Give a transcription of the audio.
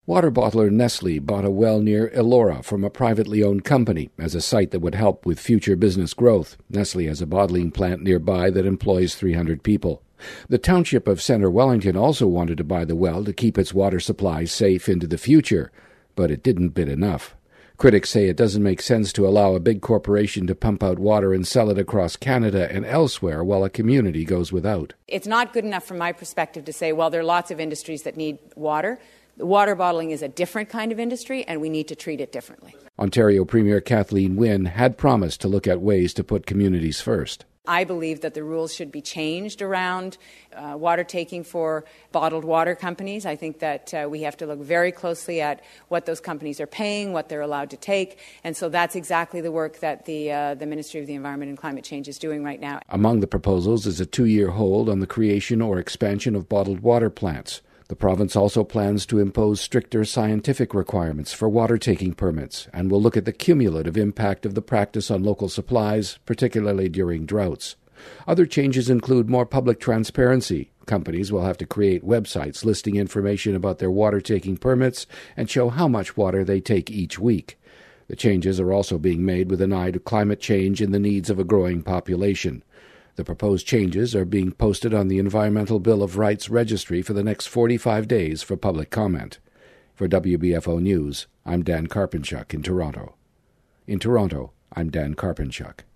Water bottler Nestle bought a well near Elora from a privately owned company as a site that would help with future business growth. Nestle has a bottling plant nearby that employs 300 people. The township of Centre Wellington also wanted to buy the well to keep its water supply safe into the future, but it didn't bid enough. Critics say it doesn't make sense to allow a big corporation to pump out water and sell it across Canada and elsewhere while a community goes without. It's not good enough from my perspective to say, well, there are lots of industries that need water. Water bottling is a different kind of industry, and we need to treat it differently. Ontario Premier Kathleen Wynne had promised to look at ways to put communities first. I believe that the rules should be changed around water taking for bottled water companies. I think that we have to look very closely at what those companies are paying, what they're allowed to take, and so that's exactly the work that the Ministry of the Environment and Climate Change is doing right now. Among the proposals is a 2-year hold on the creation or expansion of bottled water plants. The province also plans to impose stricter scientific requirements for water-taking permits and will look at the cumulative impact of the practice on local supplies, particularly during droughts. Other changes include more public transparency. Companies will have to create websites listing information about their water-taking permits and show how much water they take each week. The changes are also being made with an eye to climate change and the needs of a growing population. The proposed changes are being posted on the Environmental Bill of Rights registry for the next 45 days for public comment. For WBFO News, I'm Dan Karpenchuk in Toronto. In Toronto, I'm Dan Karpenchuk.